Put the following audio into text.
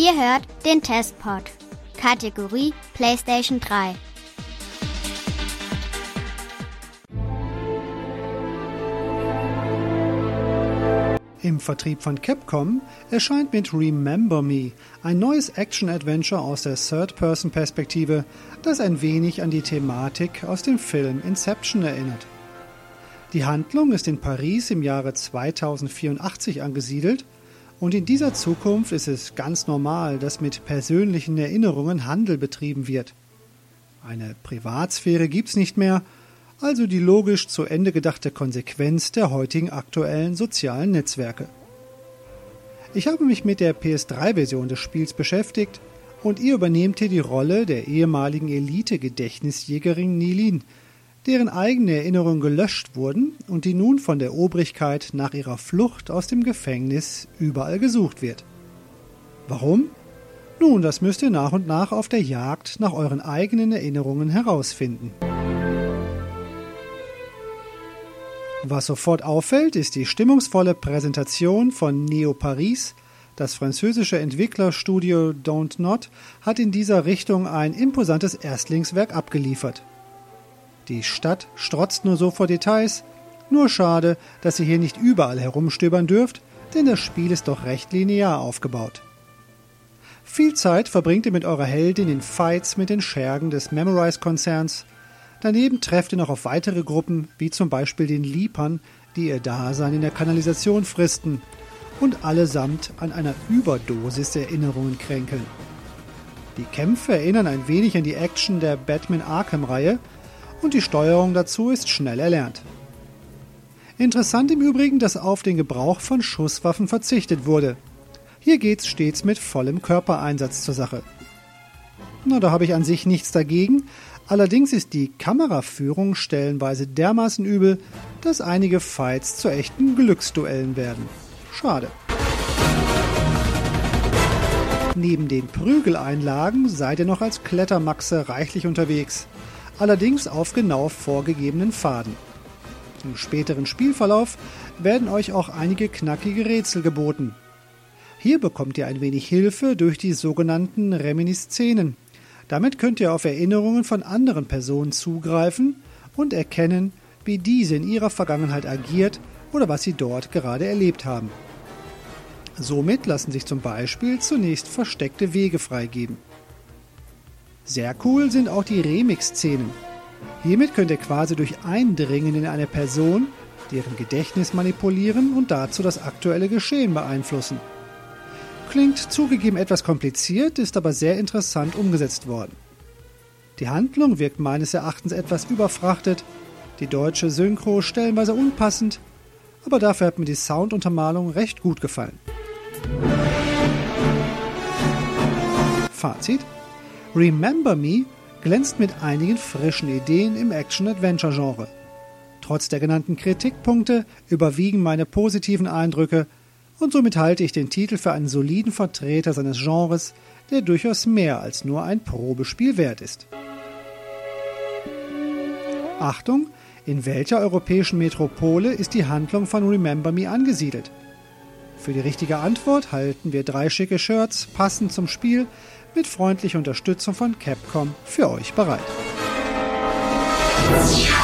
Ihr hört den Testpod. Kategorie PlayStation 3. Im Vertrieb von Capcom erscheint mit Remember Me ein neues Action-Adventure aus der Third-Person-Perspektive, das ein wenig an die Thematik aus dem Film Inception erinnert. Die Handlung ist in Paris im Jahre 2084 angesiedelt und in dieser Zukunft ist es ganz normal, dass mit persönlichen Erinnerungen Handel betrieben wird. Eine Privatsphäre gibt's nicht mehr, also die logisch zu Ende gedachte Konsequenz der heutigen aktuellen sozialen Netzwerke. Ich habe mich mit der PS3-Version des Spiels beschäftigt und ihr übernehmt hier die Rolle der ehemaligen Elite-Gedächtnisjägerin Nilin, deren eigene Erinnerungen gelöscht wurden und die nun von der Obrigkeit nach ihrer Flucht aus dem Gefängnis überall gesucht wird. Warum? Nun, das müsst ihr nach und nach auf der Jagd nach euren eigenen Erinnerungen herausfinden. Was sofort auffällt, ist die stimmungsvolle Präsentation von Neo Paris. Das französische Entwicklerstudio Don't Not hat in dieser Richtung ein imposantes Erstlingswerk abgeliefert. Die Stadt strotzt nur so vor Details, nur schade, dass ihr hier nicht überall herumstöbern dürft, denn das Spiel ist doch recht linear aufgebaut. Viel Zeit verbringt ihr mit eurer Heldin in Fights mit den Schergen des Memorize-Konzerns. Daneben trefft ihr noch auf weitere Gruppen, wie zum Beispiel den Leapern, die ihr Dasein in der Kanalisation fristen und allesamt an einer Überdosis der Erinnerungen kränkeln. Die Kämpfe erinnern ein wenig an die Action der Batman Arkham-Reihe und die Steuerung dazu ist schnell erlernt. Interessant im Übrigen, dass auf den Gebrauch von Schusswaffen verzichtet wurde. Hier geht's stets mit vollem Körpereinsatz zur Sache. Na, da habe ich an sich nichts dagegen. Allerdings ist die Kameraführung stellenweise dermaßen übel, dass einige Fights zu echten Glücksduellen werden. Schade. Neben den Prügeleinlagen seid ihr noch als Klettermaxe reichlich unterwegs, allerdings auf genau vorgegebenen Pfaden. Im späteren Spielverlauf werden euch auch einige knackige Rätsel geboten. Hier bekommt ihr ein wenig Hilfe durch die sogenannten Reminiszenzen. Damit könnt ihr auf Erinnerungen von anderen Personen zugreifen und erkennen, wie diese in ihrer Vergangenheit agiert oder was sie dort gerade erlebt haben. Somit lassen sich zum Beispiel zunächst versteckte Wege freigeben. Sehr cool sind auch die Remix-Szenen. Hiermit könnt ihr quasi durch Eindringen in eine Person, deren Gedächtnis manipulieren und dazu das aktuelle Geschehen beeinflussen. Klingt zugegeben etwas kompliziert, ist aber sehr interessant umgesetzt worden. Die Handlung wirkt meines Erachtens etwas überfrachtet, die deutsche Synchro stellenweise unpassend, aber dafür hat mir die Sounduntermalung recht gut gefallen. Fazit: Remember Me glänzt mit einigen frischen Ideen im Action-Adventure-Genre. Trotz der genannten Kritikpunkte überwiegen meine positiven Eindrücke und somit halte ich den Titel für einen soliden Vertreter seines Genres, der durchaus mehr als nur ein Probespiel wert ist. Achtung! In welcher europäischen Metropole ist die Handlung von Remember Me angesiedelt? Für die richtige Antwort halten wir 3 schicke Shirts, passend zum Spiel, mit freundlicher Unterstützung von Capcom für euch bereit.